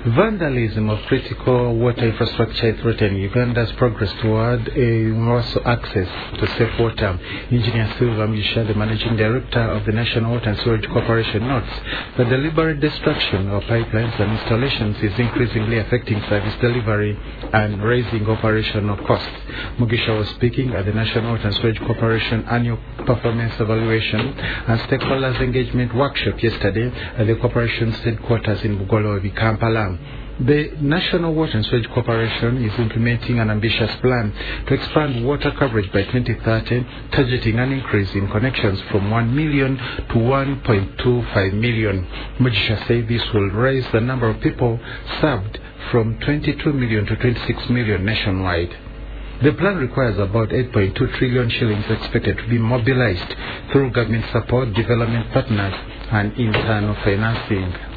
Vandalism of critical water infrastructure is threatening Uganda's progress toward a universal access to safe water. Engineer Silva Misha, the managing director of the National Water and Sewerage Corporation, notes that deliberate destruction of pipelines and installations is increasingly affecting service delivery and raising operational costs. Mugisha was speaking at the National Water and Sewerage Corporation annual performance evaluation and stakeholders engagement workshop yesterday at the corporation's headquarters in Bugolobi, Kampala. The National Water and Sewerage Corporation is implementing an ambitious plan to expand water coverage by 2030, targeting an increase in connections from 1 million to 1.25 million. Mugisha said this will raise the number of people served from 22 million to 26 million nationwide. The plan requires about 8.2 trillion shillings expected to be mobilized through government support, development partners, and internal financing.